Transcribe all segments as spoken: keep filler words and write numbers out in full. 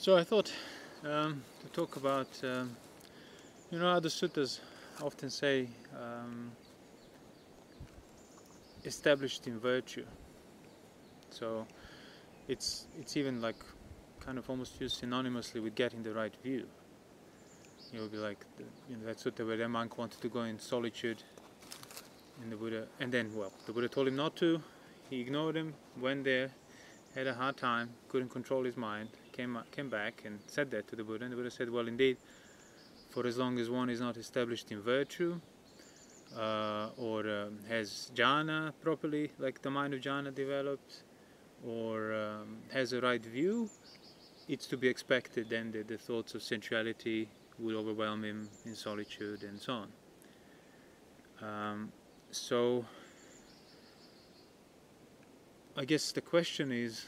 So I thought um, to talk about, um, you know, how the suttas often say um, established in virtue. So it's it's even like kind of almost used synonymously with getting the right view. It would be like the, you know, that sutta where the monk wanted to go in solitude, and the Buddha, and then well, the Buddha told him not to. He ignored him, went there, had a hard time, couldn't control his mind, came came back and said that to the Buddha, and the Buddha said, well, indeed, for as long as one is not established in virtue, uh, or um, has jhana properly, like the mind of jhana developed, or um, has a right view, it's to be expected then that the thoughts of sensuality would overwhelm him in solitude and so on. Um, so I guess the question is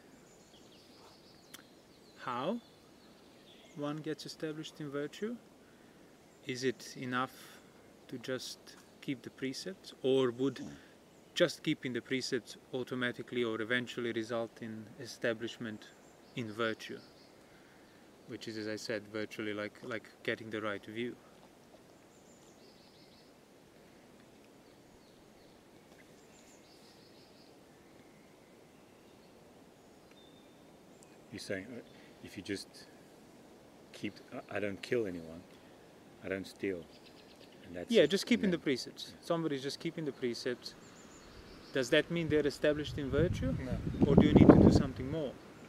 how one gets established in virtue. Is it enough to just keep the precepts, or would just keeping the precepts automatically or eventually result in establishment in virtue, which is, as I said, virtually like like getting the right view? You're saying uh, if you just keep, I don't kill anyone, I don't steal, and that's Yeah, it, just keeping and the precepts. Somebody's just keeping the precepts. Does that mean they're established in virtue? No. Or do you need to do something more?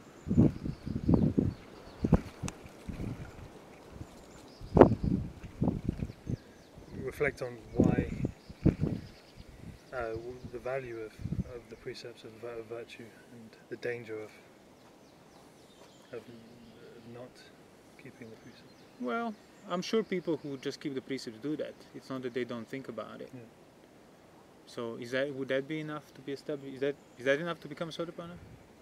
Reflect on why uh, w- the value of, of the precepts of, vi- of virtue and the danger of of n- not keeping the precepts. Well, I'm sure people who just keep the precepts do that. It's not that they don't think about it. Yeah. So is that would that be enough to be established? Is that is that enough to become Sotapanna?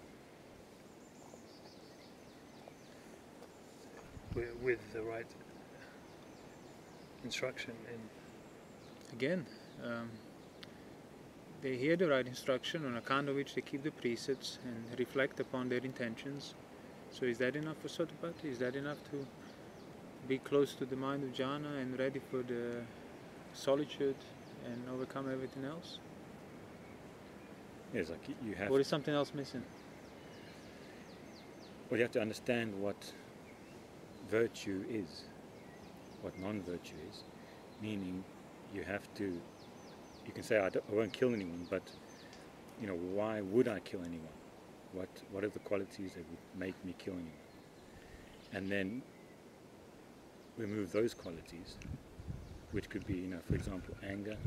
With, with the right instruction in Again, um, they hear the right instruction on account of which they keep the precepts and reflect upon their intentions. So is that enough for Sotapanna? Is that enough to be close to the mind of jhana and ready for the solitude and overcome everything else? Yes, like you- you have. Or is something else missing? Well, you have to understand what virtue is, what non-virtue is. Meaning, you have to. You can say I, don't, I won't kill anyone, but you know, why would I kill anyone? What What are the qualities that would make me kill anyone? And then remove those qualities, which could be, you know, for example, anger,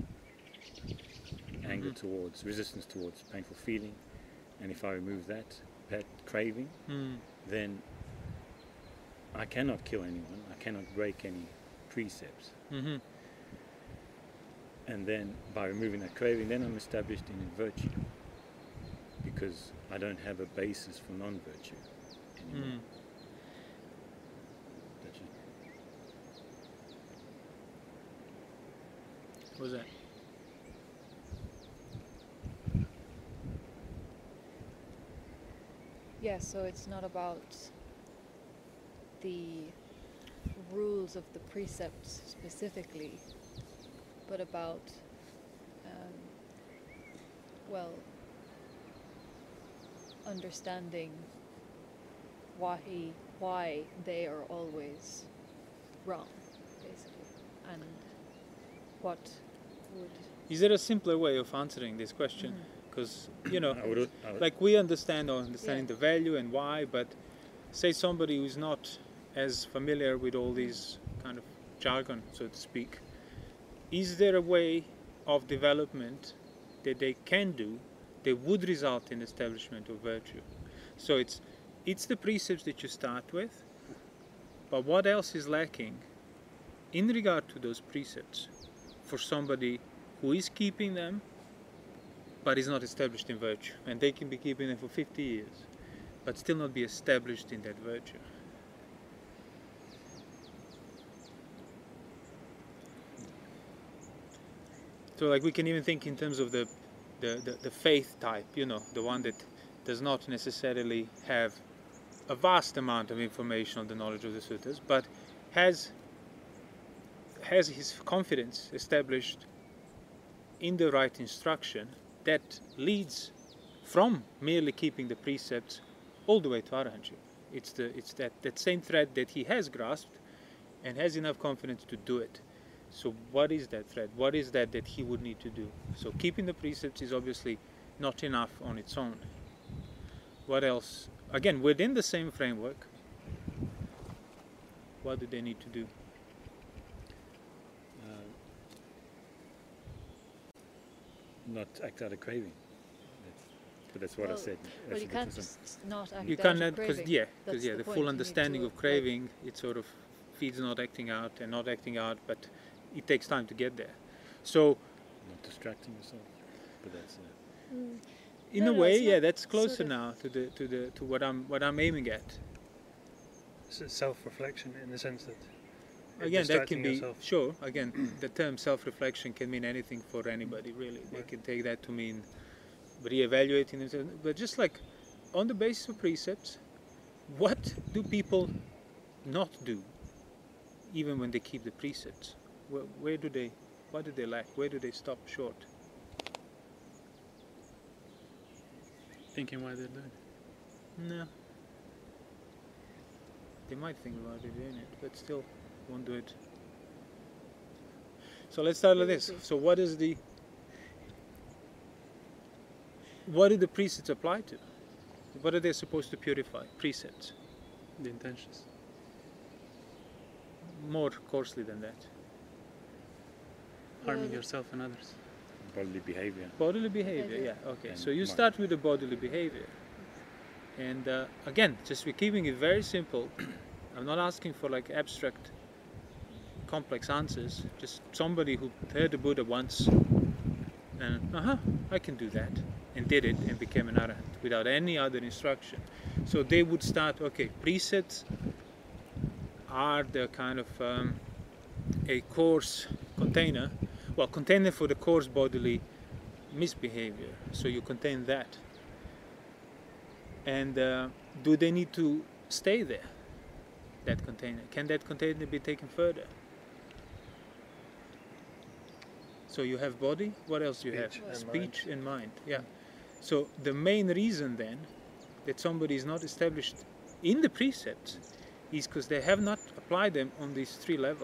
anger Mhm. towards resistance towards painful feeling, and if I remove that, that craving, Hmm. then I cannot kill anyone. I cannot break any precepts. Mm-hmm. And then by removing that craving, then I'm established in virtue, because I don't have a basis for non-virtue anymore. Mm. That's it. What was that? Yeah, so it's not about the rules of the precepts specifically, but about, um, well, understanding why why they are always wrong, basically, and what would. Is there a simpler way of answering this question? Mhm. Because, you know, I would, I would, like we understand or understanding Yeah. the value and why, but say somebody who's not as familiar with all these kind of jargon, so to speak, is there a way of development that they can do that would result in establishment of virtue? So it's it's the precepts that you start with, but what else is lacking in regard to those precepts for somebody who is keeping them but is not established in virtue, and they can be keeping them for fifty years but still not be established in that virtue? So like we can even think in terms of the the, the, the faith type, you know, the one that does not necessarily have a vast amount of information on the knowledge of the suttas, but has has his confidence established in the right instruction that leads from merely keeping the precepts all the way to arahantship. It's the it's that, that same thread that he has grasped and has enough confidence to do it. So what is that thread? What is that that he would need to do? So keeping the precepts is obviously not enough on its own. What else? Again, within the same framework, what do they need to do? Uh, not act out of craving. That's, but that's what Well- I said. Well, That's you a can't different- just not act You out can't of because craving. yeah, That's because yeah, the the point. full You need understanding to, of like- craving, it sort of feeds not acting out and not acting out, but it takes time to get there. So not distracting yourself. But that's uh, Mm. in No, a no, way, it's yeah, not that's sort closer of- now to the to the to what I'm what I'm aiming at. It's a self-reflection in the sense that you're Again, that can distracting be yourself. sure. Again, the term self-reflection can mean anything for anybody, really. They Right. can take that to mean re-evaluating themselves. But just like on the basis of precepts, what do people not do, even when they keep the precepts? Where, where do they? What do they lack? Where do they stop short? Thinking why they're doing it. No. They might think about it doing it, but still won't do it. So let's start with this. Really? So what is the what do the precepts apply to? What are they supposed to purify? Precepts. The intentions. More coarsely than that. Harming Well, yourself and others. bodily behavior. Bodily behavior, Behavior. yeah. Okay. And So you mind. start with the bodily behavior. And uh, again, just we're keeping it very simple. I'm not asking for like abstract, complex answers. Just somebody who heard the Buddha once and, uh-huh, I can do that. And did it and became an arahant without any other instruction. So they would start, okay, precepts are the kind of um, a coarse container, well, container for the coarse bodily misbehavior. So you contain that. And uh, do they need to stay there, that container? Can that container be taken further? So you have body, what else do you have? Speech and Speech and mind, yeah. So the main reason then that somebody is not established in the precepts is because they have not applied them on these three levels.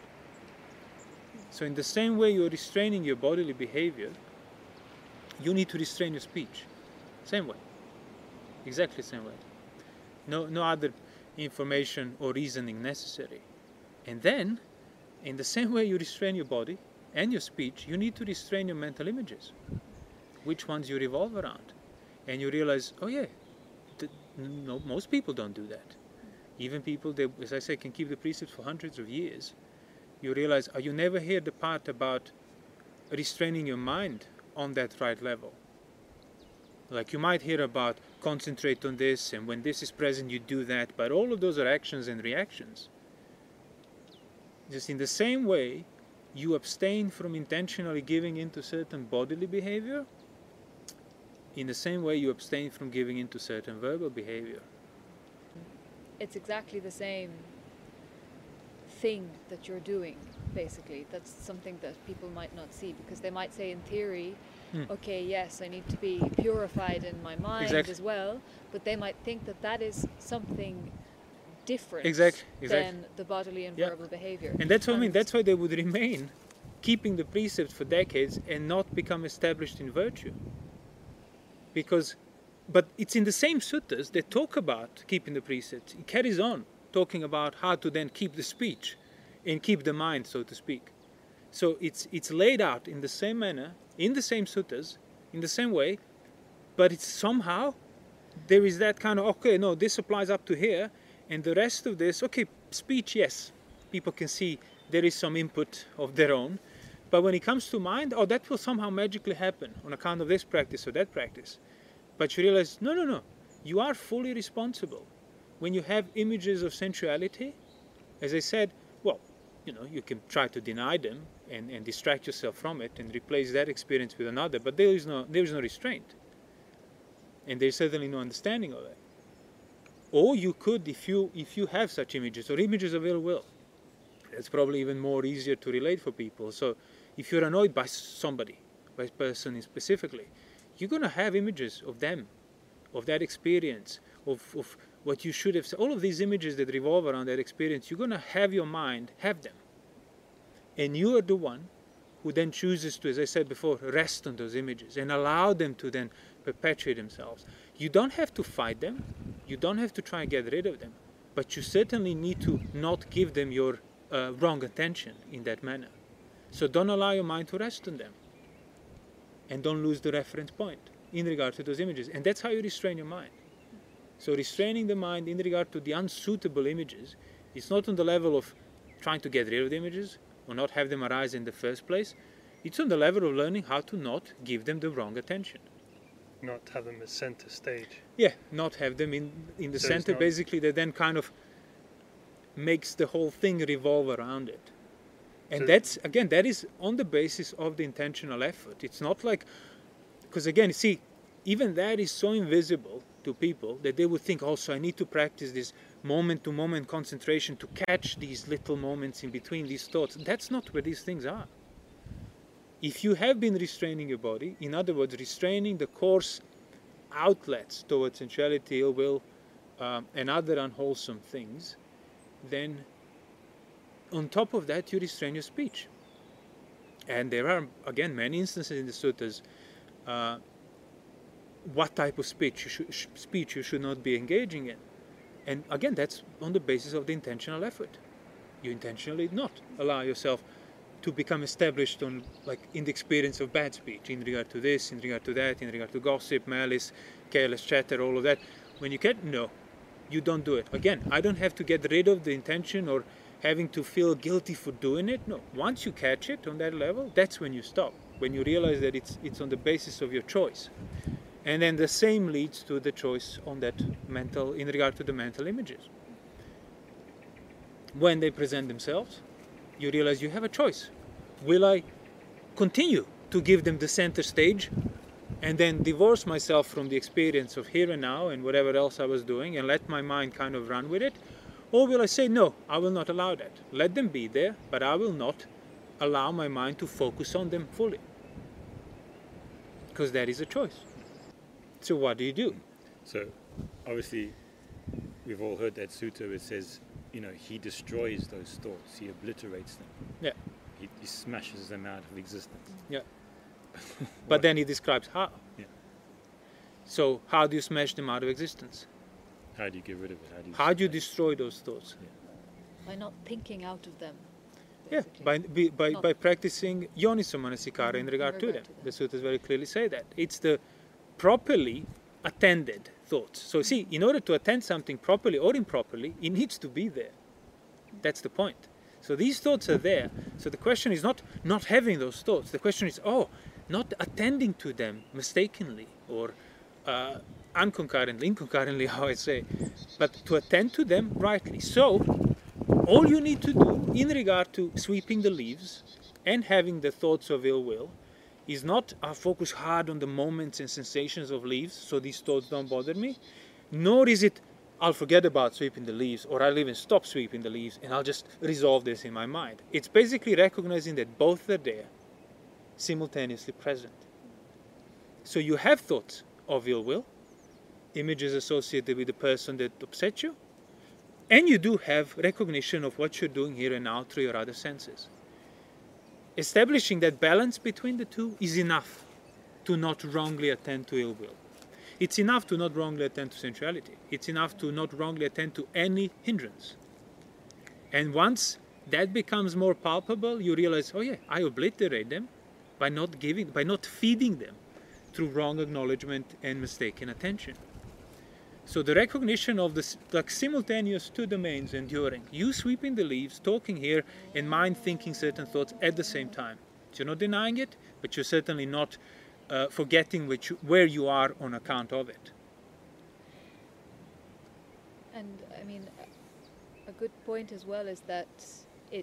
So in the same way you're restraining your bodily behavior, you need to restrain your speech. Same way. Exactly the same way. No, no other information or reasoning necessary. And then, in the same way you restrain your body and your speech, you need to restrain your mental images. Which ones you revolve around. And you realize, oh yeah, th- no, most people don't do that. Even people that, as I say, can keep the precepts for hundreds of years. You realize, oh, you never hear the part about restraining your mind on that right level. Like you might hear about concentrate on this, and when this is present you do that, but all of those are actions and reactions. Just in the same way you abstain from intentionally giving into certain bodily behavior, in the same way you abstain from giving into certain verbal behavior. It's exactly the same thing that you're doing, basically. That's something that people might not see, because they might say in theory, Hmm. okay, yes, I need to be purified in my mind Exactly. as well, but they might think that that is something different Exactly, exactly. than the bodily and Yeah. verbal behavior. And that's what I mean, And- that's why they would remain keeping the precepts for decades and not become established in virtue. Because, but it's in the same suttas that talk about keeping the precepts. It carries on talking about how to then keep the speech and keep the mind, so to speak. So it's it's laid out in the same manner, in the same suttas, in the same way, but it's somehow there is that kind of, okay, no, this applies up to here, and the rest of this, okay, speech, yes, people can see there is some input of their own, but when it comes to mind, oh, that will somehow magically happen on account of this practice or that practice. But you realize, no, no, no, you are fully responsible. When you have images of sensuality, as I said, well, you know, you can try to deny them and, and distract yourself from it and replace that experience with another, but there is no there is no restraint. And there's certainly no understanding of it. Or you could, if you if you have such images or images of ill will, it's probably even more easier to relate for people. So if you're annoyed by somebody, by a person specifically, you're going to have images of them, of that experience, of, of what you should have said. All of these images that revolve around that experience, you're going to have your mind have them. And you are the one who then chooses to, as I said before, rest on those images and allow them to then perpetuate themselves. You don't have to fight them. You don't have to try and get rid of them. But you certainly need to not give them your uh, wrong attention in that manner. So don't allow your mind to rest on them. And don't lose the reference point in regard to those images. And that's how you restrain your mind. So restraining the mind in regard to the unsuitable images, it's not on the level of trying to get rid of the images or not have them arise in the first place. It's on the level of learning how to not give them the wrong attention. Not have them as center stage. Yeah, not have them in, in the So it's center, not- basically, that then kind of makes the whole thing revolve around it. And So- that's, again, that is on the basis of the intentional effort. It's not like, because again, see, even that is so invisible to people that they would think, also, I need to practice this moment-to-moment concentration to catch these little moments in between these thoughts. That's not where these things are. If you have been restraining your body, in other words, restraining the coarse outlets towards sensuality, ill will, um, and other unwholesome things, then on top of that, you restrain your speech. And there are, again, many instances in the suttas uh, what type of speech you, should, sh- speech you should not be engaging in. And again, that's on the basis of the intentional effort. You intentionally not allow yourself to become established on, like, in the experience of bad speech, in regard to this, in regard to that, in regard to gossip, malice, careless chatter, all of that. When you get, no, you don't do it. Again, I don't have to get rid of the intention or having to feel guilty for doing it. No, once you catch it on that level, that's when you stop, when you realize that it's it's on the basis of your choice. And then the same leads to the choice on that mental, in regard to the mental images. When they present themselves, you realize you have a choice. Will I continue to give them the center stage and then divorce myself from the experience of here and now and whatever else I was doing and let my mind kind of run with it? Or will I say, no, I will not allow that. Let them be there, but I will not allow my mind to focus on them fully. Because that is a choice. So what do you do? So, obviously, we've all heard that sutta where it says, you know, he destroys those thoughts, he obliterates them. Yeah. He, he smashes them out of existence. Yeah. What- But then he describes how. Yeah. So how do you smash them out of existence? How do you get rid of it? How do you, How do you destroy those thoughts? By not thinking out of them. Yeah, basically. by, by, by, Not- by practicing yoniso manasikara in Mhm, regard in to regard them. to The suttas very clearly say that. It's the properly attended thoughts. So see, in order to attend something properly or improperly, it needs to be there. That's the point. So these thoughts are there. So the question is not not having those thoughts. The question is, oh, not attending to them mistakenly or uh, unconcurrently, inconcurrently, how I say, but to attend to them rightly. So all you need to do in regard to sweeping the leaves and having the thoughts of ill will is not uh, focus hard on the moments and sensations of leaves, so these thoughts don't bother me, nor is it I'll forget about sweeping the leaves, or I'll even stop sweeping the leaves and I'll just resolve this in my mind. It's basically recognizing that both are there, simultaneously present. So you have thoughts of ill will, images associated with the person that upset you, and you do have recognition of what you're doing here and now through your other senses. Establishing that balance between the two is enough to not wrongly attend to ill will. It's enough to not wrongly attend to sensuality. It's enough to not wrongly attend to any hindrance. And once that becomes more palpable, you realize, oh yeah, I obliterate them by not giving, by not feeding them through wrong acknowledgement and mistaken attention. So the recognition of the like simultaneous two domains enduring, you sweeping the leaves, talking here, and mind thinking certain thoughts at the same time. So you're not denying it, but you're certainly not uh, forgetting which, where you are on account of it. And I mean, a- a good point as well is that it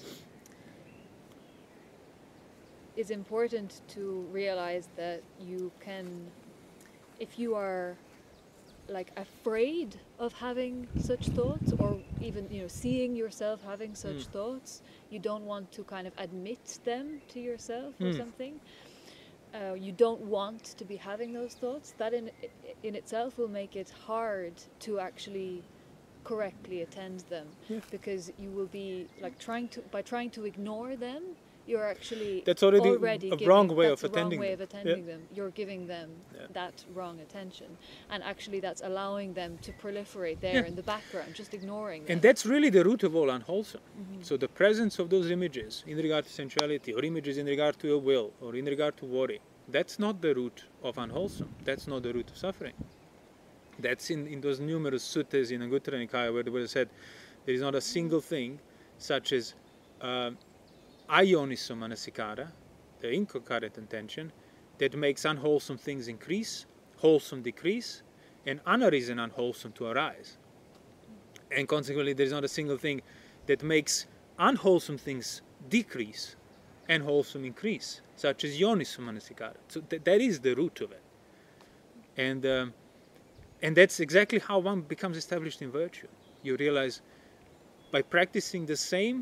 is important to realize that you can, if you are like afraid of having such thoughts, or even, you know, seeing yourself having such Mm. thoughts. You don't want to kind of admit them to yourself or Mm. something. Uh, you don't want to be having those thoughts. That in in itself will make it hard to actually correctly attend them, Yeah. because you will be like trying to by trying to ignore them. You're actually That's already already a giving, wrong way that's of a wrong attending way them. of attending them. You're giving them Yeah. that wrong attention, and actually that's allowing them to proliferate there Yeah. in the background, just ignoring them. And that's really the root of all unwholesome. Mhm. So the presence of those images in regard to sensuality, or images in regard to your will, or in regard to worry, that's not the root of unwholesome. That's not the root of suffering. That's in, in those numerous suttas in Anguttara Nikaya where the Buddha said there is not a single thing such as uh, ayoniso manasikara, the incoherent intention, that makes unwholesome things increase, wholesome decrease, and unarisen unwholesome to arise. And consequently, there is not a single thing that makes unwholesome things decrease and wholesome increase, such as yoniso manasikara. So th- that is the root of it. And, um, and that's exactly how one becomes established in virtue. You realize by practicing the same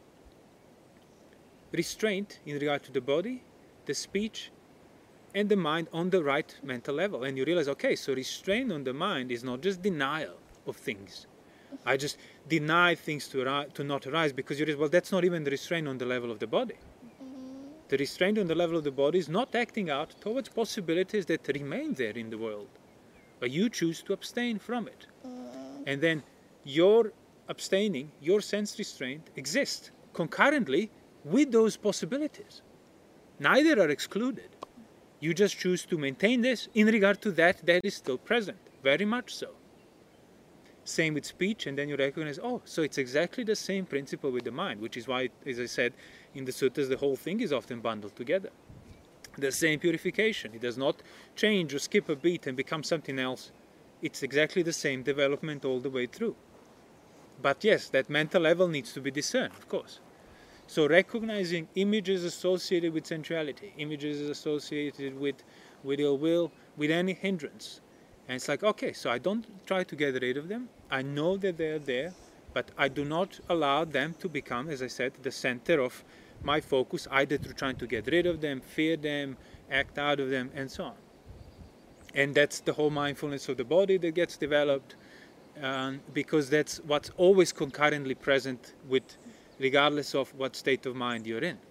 restraint in regard to the body, the speech, and the mind on the right mental level. And you realize, okay, so restraint on the mind is not just denial of things. I just deny things to, arise, to not arise, because you realize, well, that's not even the restraint on the level of the body. The restraint on the level of the body is not acting out towards possibilities that remain there in the world, but you choose to abstain from it. And then your abstaining, your sense restraint exists concurrently with those possibilities. Neither are excluded. You just choose to maintain this in regard to that that is still present, very much so. Same with speech, and then you recognize, oh, so it's exactly the same principle with the mind, which is why, as I said, in the suttas, the whole thing is often bundled together. The same purification. It does not change or skip a beat and become something else. It's exactly the same development all the way through. But yes, that mental level needs to be discerned, of course. So recognizing images associated with sensuality, images associated with, with ill will, with any hindrance. And it's like, okay, so I don't try to get rid of them. I know that they're there, but I do not allow them to become, as I said, the center of my focus, either through trying to get rid of them, fear them, act out of them, and so on. And that's the whole mindfulness of the body that gets developed, um, because that's what's always concurrently present with, regardless of what state of mind you're in.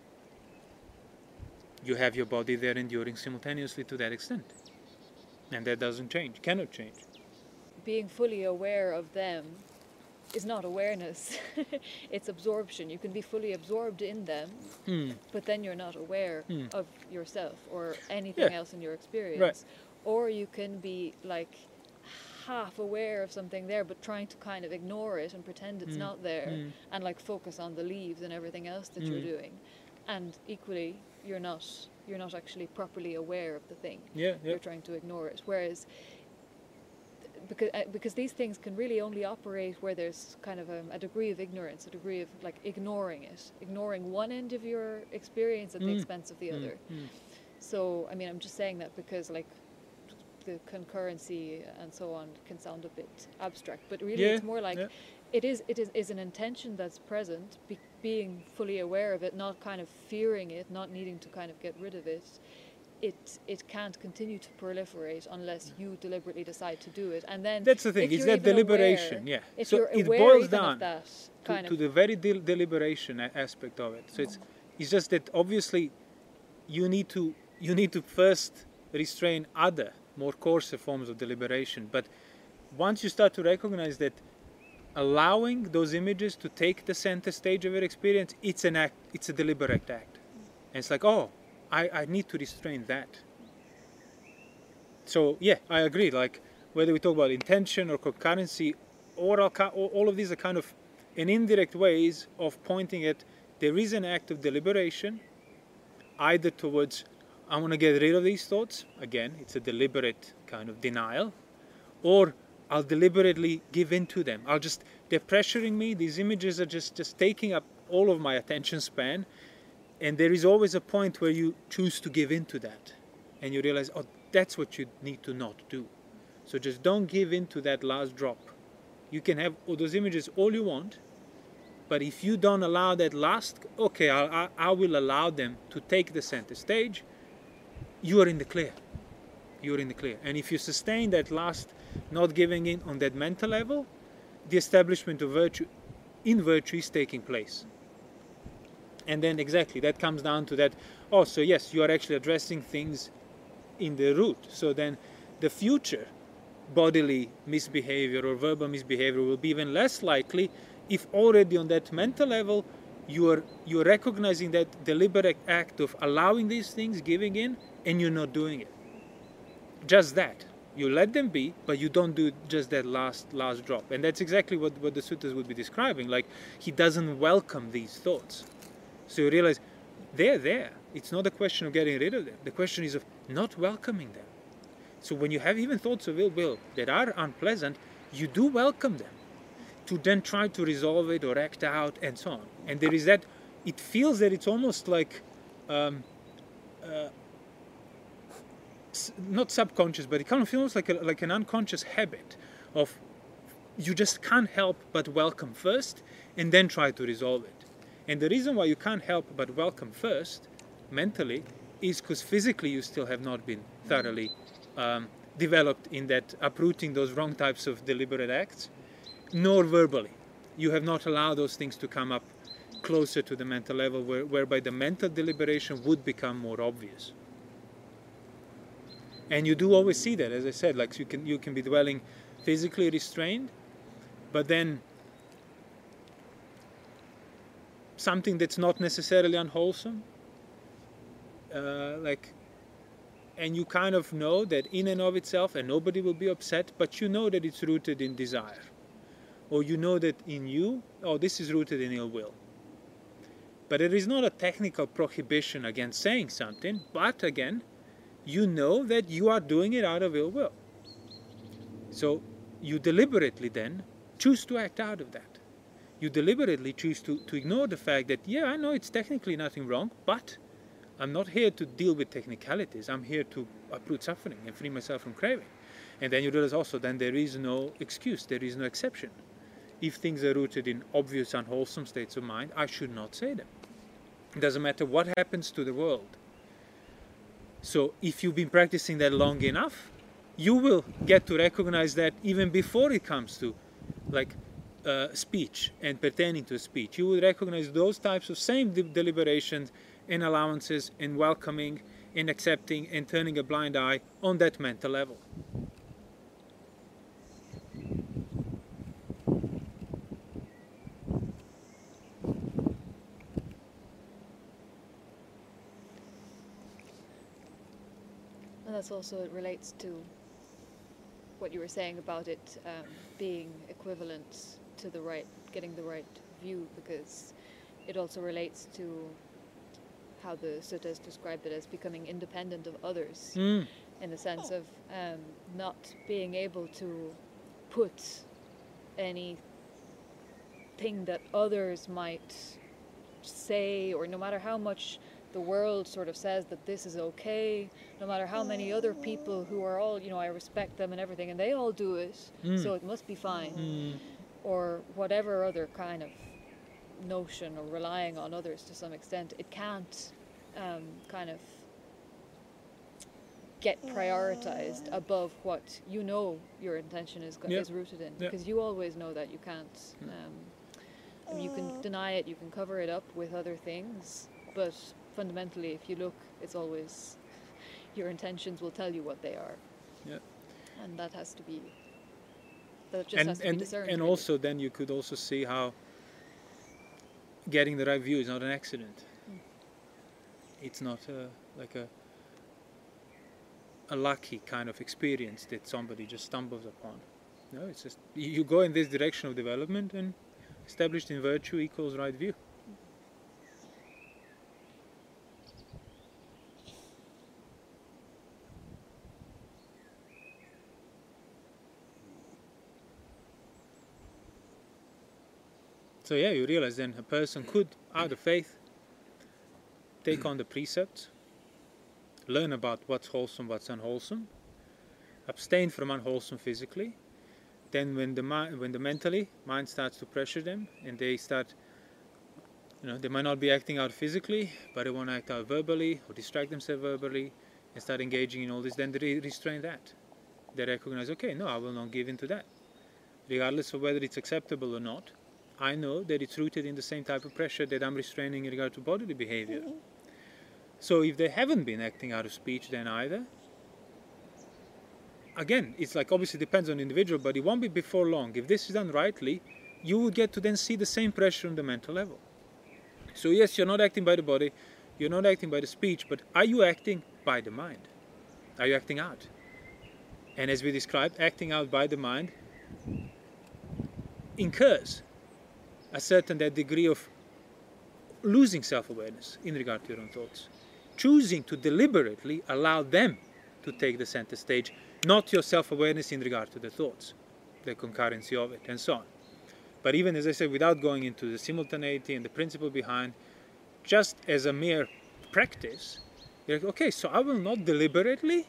You have your body there enduring simultaneously to that extent. And that doesn't change, cannot change. Being fully aware of them is not awareness. It's absorption. You can be fully absorbed in them, Mm. but then you're not aware Mm. of yourself or anything Yeah. else in your experience. Right. Or you can be like half aware of something there, but trying to kind of ignore it and pretend it's Mm. not there, Mm. and like focus on the leaves and everything else that Mm. you're doing. And equally, you're not you're not actually properly aware of the thing. Yeah, yeah. You're trying to ignore it. Whereas, because uh, because these things can really only operate where there's kind of a, a degree of ignorance, a degree of like ignoring it, ignoring one end of your experience at the Mm. expense of the Mm. other. Mm. So, I mean, I'm just saying that because like the concurrency and so on can sound a bit abstract, but really Yeah, it's more like yeah. it is it is, is an intention that's present, be, being fully aware of it, not kind of fearing it, not needing to kind of get rid of it. It it can't continue to proliferate unless you deliberately decide to do it. And then That's the thing, if it's you're that even deliberation, aware- yeah. If So you're it aware boils even down of that to, kind to of the very del- deliberation a- aspect of it. So it's it's just that obviously you need to you need to first restrain other more coarser forms of deliberation. But once you start to recognize that allowing those images to take the center stage of your experience, it's an act, it's a deliberate act. And it's like, oh, I, I need to restrain that. So yeah, I agree. Like whether we talk about intention or concurrency, all, all of these are kind of an indirect ways of pointing at there is an act of deliberation, either towards I want to get rid of these thoughts. Again, it's a deliberate kind of denial, or I'll deliberately give in to them. I'll just they're pressuring me. These images are just just taking up all of my attention span, and there is always a point where you choose to give in to that, and you realize, oh, that's what you need to not do. So just don't give in to that last drop. You can have all those images all you want, but if you don't allow that last, okay, I'll, I, I will allow them to take the center stage, you are in the clear. You're in the clear. And if you sustain that last not giving in on that mental level, the establishment of virtue in virtue is taking place. And then exactly, that comes down to that, oh, so yes, you are actually addressing things in the root. So then the future bodily misbehavior or verbal misbehavior will be even less likely if already on that mental level you are you're recognizing that deliberate act of allowing these things, giving in, and you're not doing it. Just that. You let them be, but you don't do just that last last drop. And that's exactly what, what the suttas would be describing. Like, he doesn't welcome these thoughts. So you realize they're there. It's not a question of getting rid of them. The question is of not welcoming them. So when you have even thoughts of ill will that are unpleasant, you do welcome them, to then try to resolve it or act out and so on. And there is that, it feels that it's almost like, um, uh, not subconscious, but it kind of feels like a, like an unconscious habit of you just can't help but welcome first and then try to resolve it. And the reason why you can't help but welcome first, mentally, is because physically you still have not been thoroughly um, developed in that uprooting those wrong types of deliberate acts, nor verbally. You have not allowed those things to come up closer to the mental level, where, whereby the mental deliberation would become more obvious. And you do always see that, as I said, like you can you can be dwelling physically restrained, but then something that's not necessarily unwholesome, uh, like, and you kind of know that in and of itself, and nobody will be upset, but you know that it's rooted in desire. Or you know that in you, oh, this is rooted in ill will. But it is not a technical prohibition against saying something, but again, you know that you are doing it out of ill will. So you deliberately then choose to act out of that. You deliberately choose to, to ignore the fact that, yeah, I know it's technically nothing wrong, but I'm not here to deal with technicalities. I'm here to uproot suffering and free myself from craving. And then you realize also then there is no excuse, there is no exception. If things are rooted in obvious unwholesome states of mind, I should not say them. It doesn't matter what happens to the world. So if you've been practicing that long enough, you will get to recognize that even before it comes to like uh, speech and pertaining to speech. You will recognize those types of same de deliberations and allowances and welcoming and accepting and turning a blind eye on that mental level. And that's also, it relates to what you were saying about it um, being equivalent to the right, getting the right view, because it also relates to how the suttas described it as becoming independent of others, Mm. in the sense of um, not being able to put any thing that others might say, or no matter how much the world sort of says that this is okay, no matter how many other people who are all, you know, I respect them and everything, and they all do it, Mm. so it must be fine, Mm. or whatever other kind of notion, or relying on others to some extent, it can't um, kind of get prioritized above what you know your intention is, go- Yeah. is rooted in, Yeah. because you always know that you can't, um, I mean, you can deny it, you can cover it up with other things, but fundamentally, if you look, it's always, your intentions will tell you what they are. Yeah. And that has to be, that just And, has to and, be discerned. and really. also then you could also see how getting the right view is not an accident. Mm. It's not a, like a a lucky kind of experience that somebody just stumbles upon. No, it's just you you go in this direction of development, and established in virtue equals right view. So yeah, you realize then a person could, out of faith, take on the precepts, learn about what's wholesome, what's unwholesome, abstain from unwholesome physically. Then when the mind, when the mentally mind starts to pressure them, and they start, you know, they might not be acting out physically, but they want to act out verbally or distract themselves verbally and start engaging in all this, then they restrain that. They recognize, okay, no, I will not give in to that. Regardless of whether it's acceptable or not, I know that it's rooted in the same type of pressure that I'm restraining in regard to bodily behavior. Mm-hmm. So if they haven't been acting out of speech then either, again, it's like obviously depends on the individual, but it won't be before long. If this is done rightly, you will get to then see the same pressure on the mental level. So yes, you're not acting by the body, you're not acting by the speech, but are you acting by the mind? Are you acting out? And as we described, acting out by the mind incurs a certain that degree of losing self-awareness in regard to your own thoughts. Choosing to deliberately allow them to take the center stage, not your self-awareness in regard to the thoughts, the concurrency of it, and so on. But even, as I said, without going into the simultaneity and the principle behind, just as a mere practice, you're like, okay, so I will not deliberately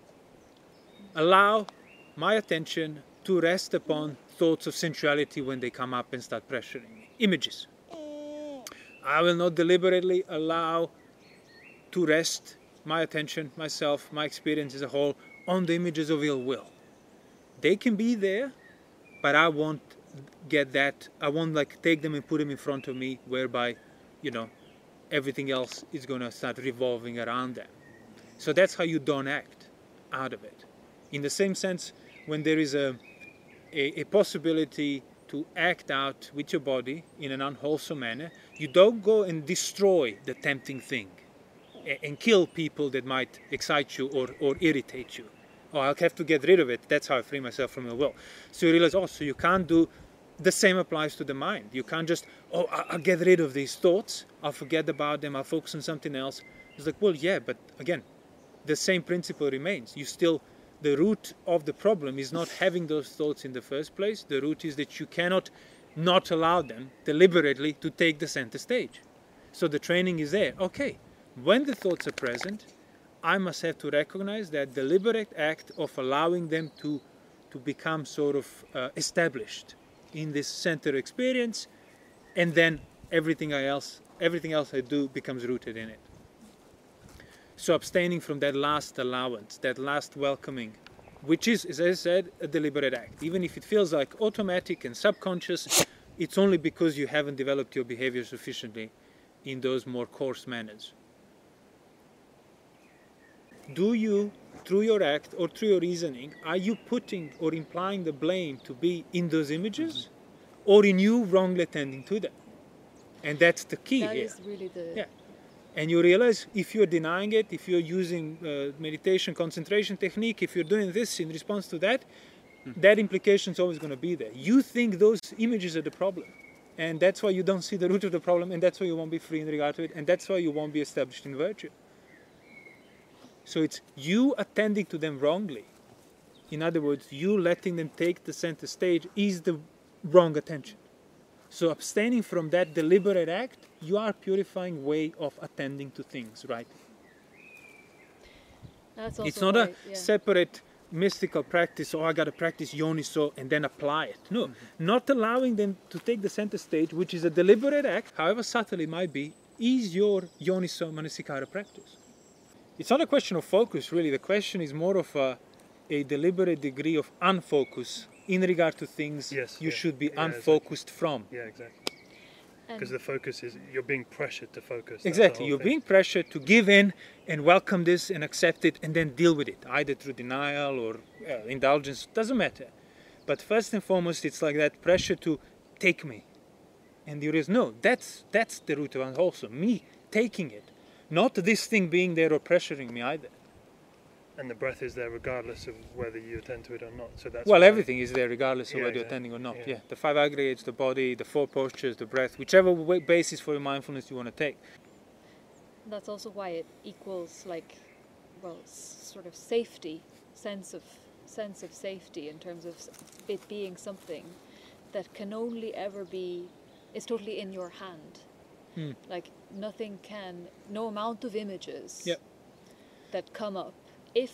allow my attention to rest upon thoughts of sensuality when they come up and start pressuring me. Images. I will not deliberately allow to rest my attention, myself, my experience as a whole, on the images of ill will. They can be there, but I won't get that. I won't like take them and put them in front of me, whereby, you know, everything else is going to start revolving around them. So that's how you don't act out of it. In the same sense, when there is a, a, a possibility to act out with your body in an unwholesome manner, you don't go and destroy the tempting thing and, and kill people that might excite you or, or irritate you. Oh, I'll have to get rid of it. That's how I free myself from the will. So you realize, oh, so you can't do, the same applies to the mind. You can't just, oh, I'll get rid of these thoughts. I'll forget about them. I'll focus on something else. It's like, well, yeah, but again, the same principle remains. You still, the root of the problem is not having those thoughts in the first place. The root is that you cannot not allow them deliberately to take the center stage. So the training is there. Okay, when the thoughts are present, I must have to recognize that deliberate act of allowing them to, to become sort of uh, established in this center experience, and then everything else, everything else I do becomes rooted in it. So abstaining from that last allowance, that last welcoming, which is, as I said, a deliberate act. Even if it feels like automatic and subconscious, it's only because you haven't developed your behavior sufficiently in those more coarse manners. Do you, through your act or through your reasoning, are you putting or implying the blame to be in those images, mm-hmm. or in you wrongly attending to them? And that's the key that here. That is really the... Yeah. And you realize if you're denying it, if you're using uh, meditation, concentration technique, if you're doing this in response to that, mm-hmm. that implication is always going to be there. You think those images are the problem. And that's why you don't see the root of the problem, and that's why you won't be free in regard to it, and that's why you won't be established in virtue. So it's you attending to them wrongly. In other words, you letting them take the center stage is the wrong attention. So abstaining from that deliberate act, you are purifying way of attending to things, right? That's also it's not right, a yeah. separate mystical practice, oh, I got to practice yoniso and then apply it. No, mm-hmm. not allowing them to take the center stage, which is a deliberate act, however subtle it might be, is your yoniso manasikara practice. It's not a question of focus, really. The question is more of a, a deliberate degree of unfocus in regard to things yes, you yeah. should be yeah, unfocused exactly. from. Yeah, exactly. Because the focus is, you're being pressured to focus. Exactly. You're thing. being pressured to give in and welcome this and accept it and then deal with it, either through denial or uh, indulgence, doesn't matter. But first and foremost, it's like that pressure to take me. And there is no, that's, that's the root of unwholesome, me taking it. Not this thing being there or pressuring me either. And the breath is there regardless of whether you attend to it or not. So that's well, why, everything is there regardless of yeah, whether you're exactly. attending or not. Yeah. Yeah. The five aggregates, the body, the four postures, the breath, whichever way, basis for your mindfulness you want to take. That's also why it equals like, well, s- sort of safety, sense of sense of safety in terms of it being something that can only ever be, is totally in your hand. Hmm. Like nothing can, no amount of images Yep. that come up, if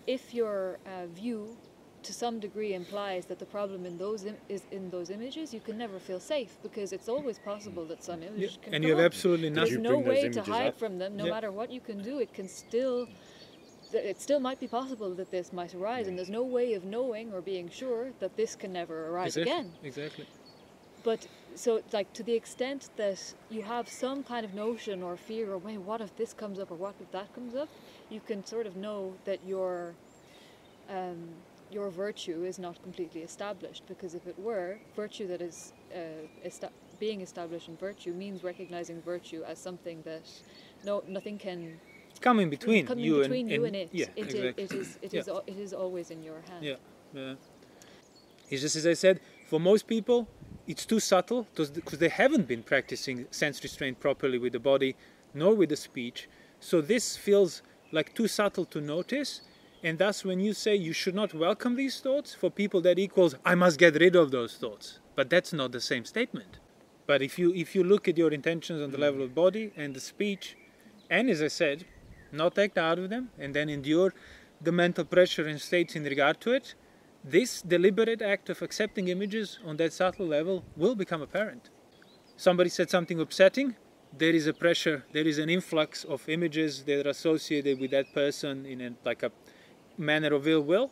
if your uh, view to some degree implies that the problem in those Im- is in those images, you can never feel safe, because it's always possible that some image Yeah, can and come you have up. absolutely Did There's you nothing. no bring those way to images hide up? from them. No Yeah. matter what you can do, it can still, th- it still might be possible that this might arise, and there's no way of knowing or being sure that this can never arise Exactly. again. Exactly. But so, like, to the extent that you have some kind of notion or fear, or wait, what if this comes up, or what if that comes up, you can sort of know that your um, your virtue is not completely established. Because if it were, virtue that is uh, esta- being established in virtue means recognizing virtue as something that no nothing can Come in between come you in between and, you and, and it. Yeah, it, exactly. I- it is it Yeah. is al- it is always in your hand. Yeah, yeah. It's just as I said, for most people, it's too subtle because they haven't been practicing sense restraint properly with the body, nor with the speech. So this feels like too subtle to notice. And thus, when you say you should not welcome these thoughts, for people that equals, I must get rid of those thoughts. But that's not the same statement. But if you if you look at your intentions on the level of body and the speech, and as I said, not act out of them, and then endure the mental pressure and states in regard to it, this deliberate act of accepting images on that subtle level will become apparent. Somebody said something upsetting, there is a pressure, there is an influx of images that are associated with that person in a, like a manner of ill will.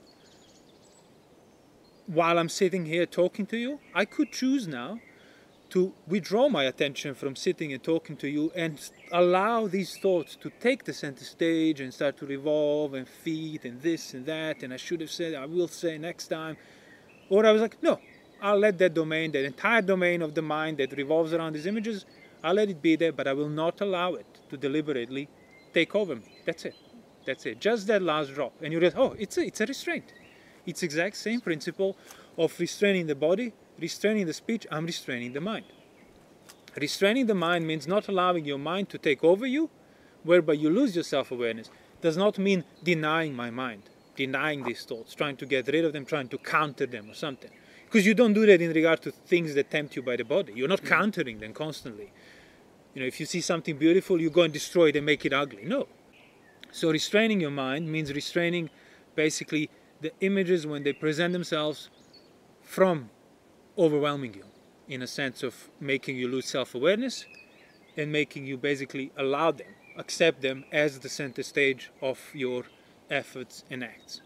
While I'm sitting here talking to you, I could choose now to withdraw my attention from sitting and talking to you and allow these thoughts to take the center stage and start to revolve and feed and this and that, and I should have said, I will say next time. Or I was like, no, I'll let that domain, that entire domain of the mind that revolves around these images, I'll let it be there, but I will not allow it to deliberately take over me. That's it. That's it. Just that last drop. And you realize, oh, it's a, it's a restraint. It's exact same principle of restraining the body, restraining the speech, I'm restraining the mind. Restraining the mind means not allowing your mind to take over you, whereby you lose your self-awareness. Does not mean denying my mind, denying these thoughts, trying to get rid of them, trying to counter them or something. Because you don't do that in regard to things that tempt you by the body. You're not countering them constantly. You know, if you see something beautiful, you go and destroy it and make it ugly. No. So restraining your mind means restraining basically the images when they present themselves from overwhelming you, in a sense of making you lose self-awareness and making you basically allow them, accept them as the center stage of your efforts and acts.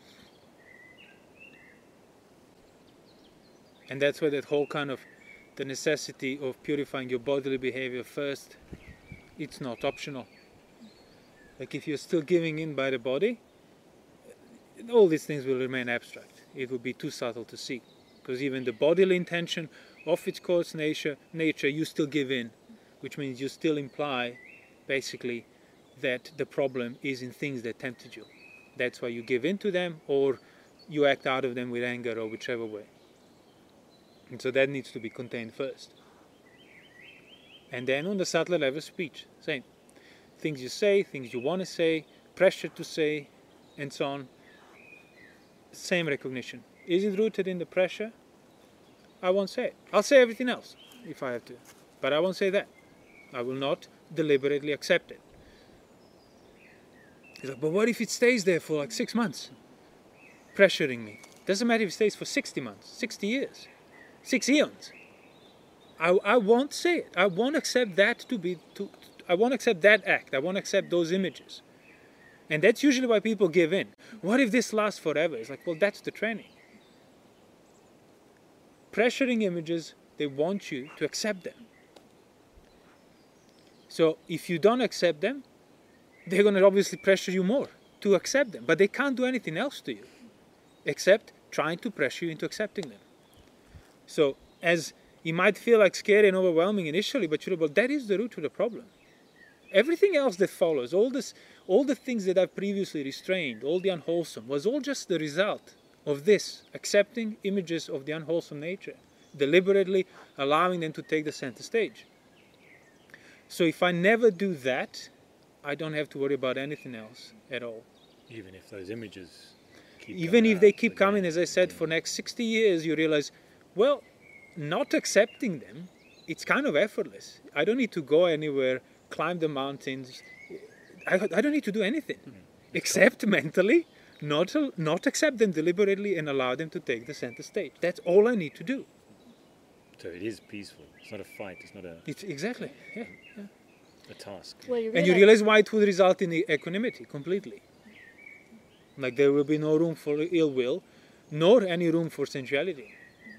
And that's where that whole kind of the necessity of purifying your bodily behavior first, it's not optional. Like if you're still giving in by the body, all these things will remain abstract. It will be too subtle to see. Because even the bodily intention of its course nature, nature, you still give in, which means you still imply, basically, that the problem is in things that tempted you. That's why you give in to them, or you act out of them with anger, or whichever way. And so that needs to be contained first. And then on the subtler level, speech, same. Things you say, things you want to say, pressure to say, and so on. Same recognition. Is it rooted in the pressure? I won't say it. I'll say everything else if I have to. But I won't say that. I will not deliberately accept it. He's like, but what if it stays there for like six months? Pressuring me. Doesn't matter if it stays for sixty months, sixty years, six eons. I, I won't say it. I won't accept that to be, to, I won't accept that act. I won't accept those images. And that's usually why people give in. What if this lasts forever? It's like, well, that's the training. Pressuring images, they want you to accept them. So if you don't accept them, they're going to obviously pressure you more to accept them. But they can't do anything else to you except trying to pressure you into accepting them. So as it might feel like scary and overwhelming initially, but you're well, that is the root of the problem. Everything else that follows, all this, all the things that I've previously restrained, all the unwholesome, was all just the result of this, accepting images of the unwholesome nature, deliberately allowing them to take the center stage. So if I never do that, I don't have to worry about anything else at all. Even if those images keep Even coming if they out keep again coming, as I said, and for next sixty years, you realize, well, not accepting them, it's kind of effortless. I don't need to go anywhere, climb the mountains. I, I don't need to do anything. Mm-hmm. Except mentally not, al- not accept them deliberately and allow them to take the center stage. That's all I need to do. So it is peaceful. It's not a fight. It's not a, It's exactly, yeah. a task. Well, you And you realize- realize why it would result in e- equanimity completely. Like there will be no room for ill will, nor any room for sensuality.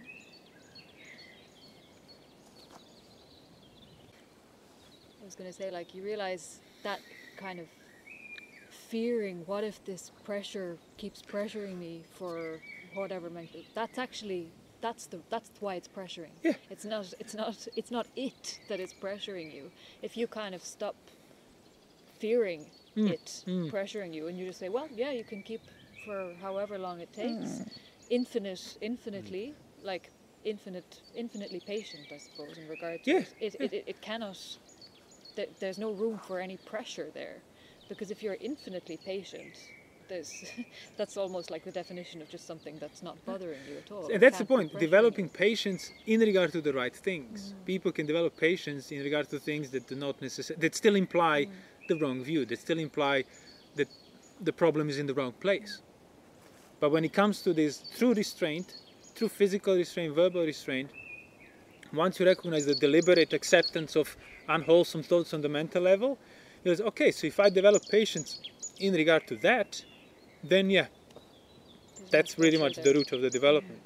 I was going to say, like, you realize that kind of fearing, what if this pressure keeps pressuring me for whatever length, that's actually, that's the that's why it's pressuring. Yeah. It's not it's not it's not it that is pressuring you. If you kind of stop fearing Mm, it mm. pressuring you and you just say, well, yeah, you can keep for however long it takes, infinite infinitely like infinite infinitely patient, I suppose, in regard to Yeah, it. It, it, it, it cannot th- there's no room for any pressure there, because if you're infinitely patient, there's that's almost like the definition of just something that's not bothering you at all. And It that's the can't be point, pressuring developing you. patience in regard to the right things. People can develop patience in regard to things that do not necessarily, that still imply the wrong view, that still imply that the problem is in the wrong place. But when it comes to this through restraint, through physical restraint, verbal restraint, once you recognize the deliberate acceptance of unwholesome thoughts on the mental level, you say, okay, so if I develop patience in regard to that, then yeah, There's no that's really pressure much there. the root of the development.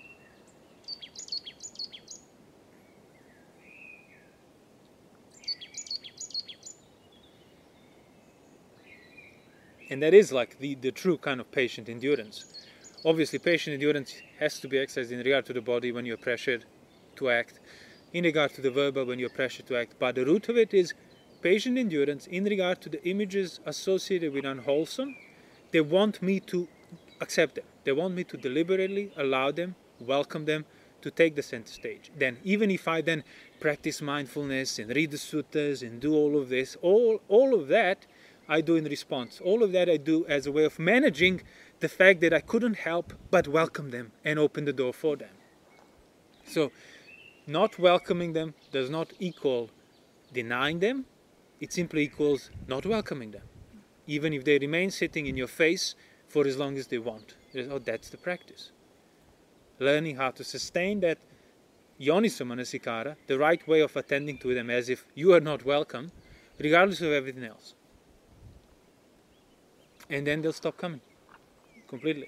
And that is like the, the true kind of patient endurance. Obviously, patient endurance has to be exercised in regard to the body when you're pressured to act, in regard to the verbal when you're pressured to act. But the root of it is patient endurance in regard to the images associated with unwholesome. They want me to accept them. They want me to deliberately allow them, welcome them, to take the center stage. Then, even if I then practice mindfulness and read the suttas and do all of this, all, all of that I do in response. All of that I do as a way of managing the fact that I couldn't help but welcome them and open the door for them. So, not welcoming them does not equal denying them. It simply equals not welcoming them, even if they remain sitting in your face for as long as they want. Oh, that's the practice. Learning how to sustain that yoniso manasikara, the right way of attending to them as if you are not welcome, regardless of everything else. And then they'll stop coming completely.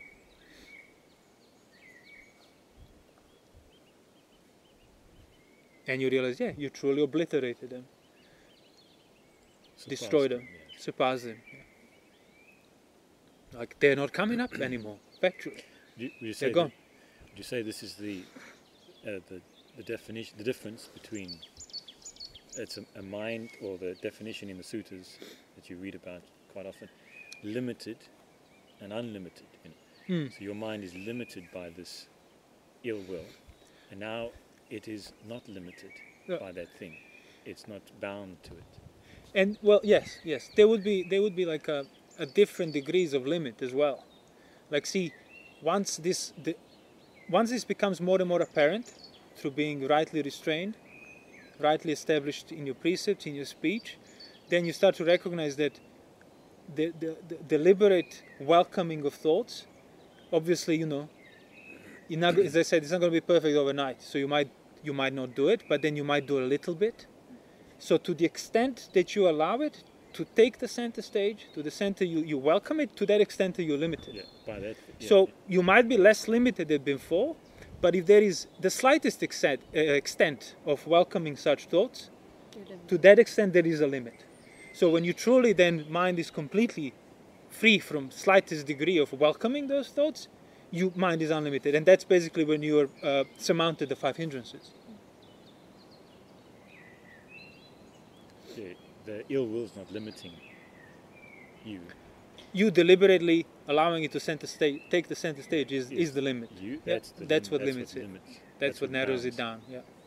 And you realize, yeah, you truly obliterated them, destroyed them, Yeah. surpassed them. Yeah. Like they're not coming up anymore. Factually, Would you, would you say they're that- gone. would you say this is the uh, the the definition, the difference between it's a, a mind, or the definition in the sutras that you read about quite often, limited and unlimited. You know? Hmm. So your mind is limited by this ill will, and now it is not limited Yeah. by that thing. It's not bound to it. And well, yes, yes, there would be there would be like a, a different degrees of limit as well. Like, see, once this the, once this becomes more and more apparent through being rightly restrained, rightly established in your precepts, in your speech, then you start to recognize that the, the, the deliberate welcoming of thoughts, obviously, you know, you're not, as I said, it's not going to be perfect overnight. So you might you might not do it, but then you might do a little bit. So to the extent that you allow it to take the center stage, to the center you, you welcome it, to that extent you're limited. Yeah, by that. Yeah, So yeah. you might be less limited than before, but if there is the slightest extent, uh, extent of welcoming such thoughts, You're limited. to that extent there is a limit. So when you truly then mind is completely free from slightest degree of welcoming those thoughts, your mind is unlimited, and that's basically when you are uh, surmounted the five hindrances. the, the ill will is not limiting you. You deliberately allowing it to center stage, take the center stage is, Yes. is the limit. You. Yeah, That's the that's lim- what limits it. limits. That's, what narrows bounds. it down. Yeah.